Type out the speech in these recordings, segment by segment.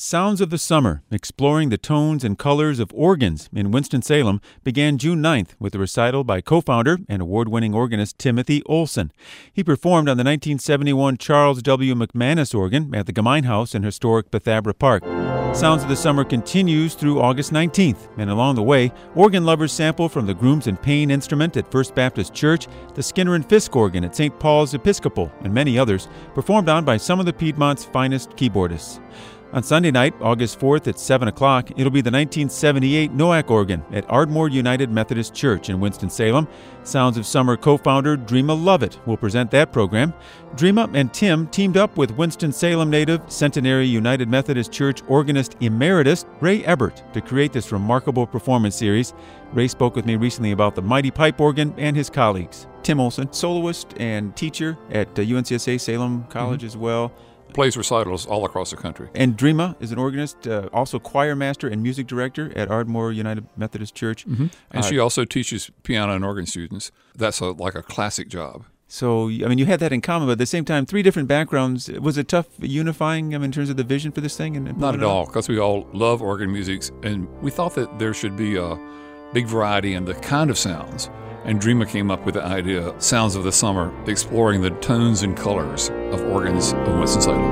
Sounds of the Summer, exploring the tones and colors of organs in Winston-Salem, began June 9th with a recital by co-founder and award-winning organist Timothy Olson. He performed on the 1971 Charles W. McManus organ at the Gemeinhaus in historic Bethabara Park. Sounds of the Summer continues through August 19th, and along the way, organ lovers sample from the Grooms and Payne instrument at First Baptist Church, the Skinner and Fisk organ at St. Paul's Episcopal, and many others, performed on by some of the Piedmont's finest keyboardists. On Sunday night, August 4th at 7 o'clock, it'll be the 1978 Noack organ at Ardmore United Methodist Church in Winston-Salem. Sounds of Summer co-founder Dreama Lovett will present that program. Dreama and Tim teamed up with Winston-Salem native Centenary United Methodist Church organist emeritus Ray Ebert to create this remarkable performance series. Ray spoke with me recently about the mighty pipe organ and his colleagues. Tim Olson, soloist and teacher at UNCSA Salem College as well. Plays recitals all across the country. And Dreama is an organist, also choir master and music director at Ardmore United Methodist Church. And she also teaches piano and organ students. That's like a classic job. So, I mean, you had that in common, but at the same time, three different backgrounds. Was it tough unifying in terms of the vision for this thing? Not at all, because we all love organ music, and we thought that there should be a big variety in the kind of sounds. And Dreama came up with the idea, Sounds of the Summer, exploring the tones and colors of organs of Winston-Salem.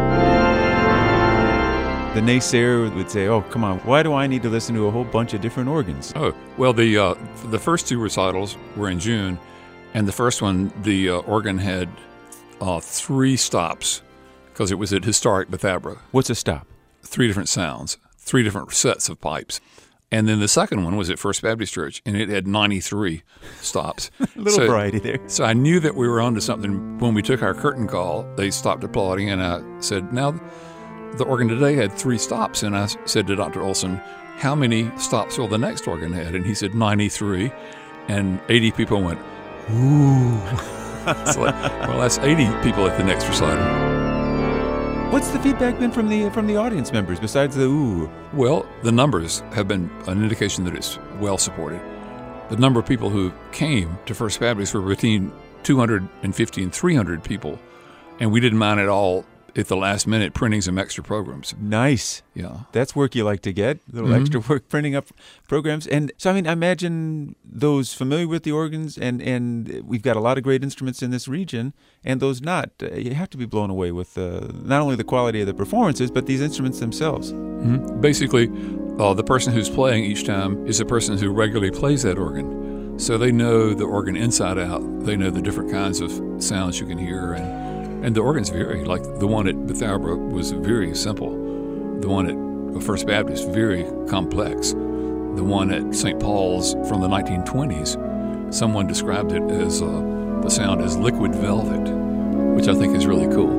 The naysayer would say, oh, come on, why do I need to listen to a whole bunch of different organs? Oh, well, the first two recitals were in June, and the first one, the organ had 3 stops, because it was at historic Bethabara. What's a stop? 3 different sounds, 3 different sets of pipes. And then the second one was at First Baptist Church, and it had 93 stops. A little variety there. So I knew that we were onto something. When we took our curtain call, they stopped applauding, and I said, now, the organ today had 3 stops. And I said to Dr. Olson, how many stops will the next organ have? And he said 93. And 80 people went, ooh. It's like, well, that's 80 people at the next recital. What's the feedback been from the audience members besides the ooh? Well, the numbers have been an indication that it's well supported. The number of people who came to First Baptist were between 250 and 300 people, and we didn't mind at all at the last minute printing some extra programs. Nice. Yeah. That's work you like to get, a little extra work printing up programs. And so, I mean, I imagine those familiar with the organs, and we've got a lot of great instruments in this region, and those not. You have to be blown away with not only the quality of the performances, but these instruments themselves. Basically, the person who's playing each time is a person who regularly plays that organ. So they know the organ inside out. They know the different kinds of sounds you can hear, and the organs vary. Like the one at Bethabara was very simple. The one at First Baptist, very complex. The one at St. Paul's from the 1920s, someone described it as the sound as liquid velvet, which I think is really cool.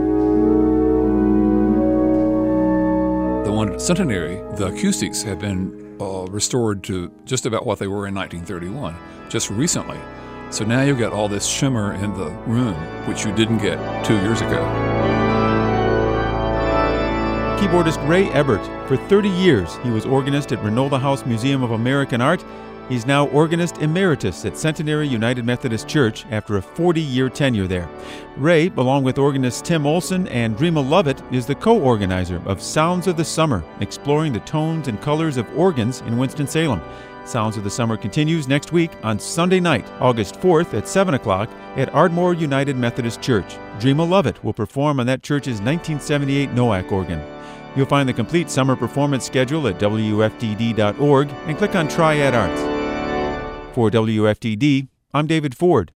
The one at Centenary, the acoustics have been restored to just about what they were in 1931, just recently. So now you've got all this shimmer in the room, which you didn't get 2 years ago. Keyboardist Ray Ebert. For 30 years, he was organist at Ranolda House Museum of American Art. He's now organist emeritus at Centenary United Methodist Church after a 40-year tenure there. Ray, along with organist Tim Olson and Dreama Lovett, is the co-organizer of Sounds of the Summer, exploring the tones and colors of organs in Winston-Salem. Sounds of the Summer continues next week on Sunday night, August 4th at 7 o'clock at Ardmore United Methodist Church. Dreama Lovett will perform on that church's 1978 Noack organ. You'll find the complete summer performance schedule at WFDD.org and click on Triad Arts. For WFDD, I'm David Ford.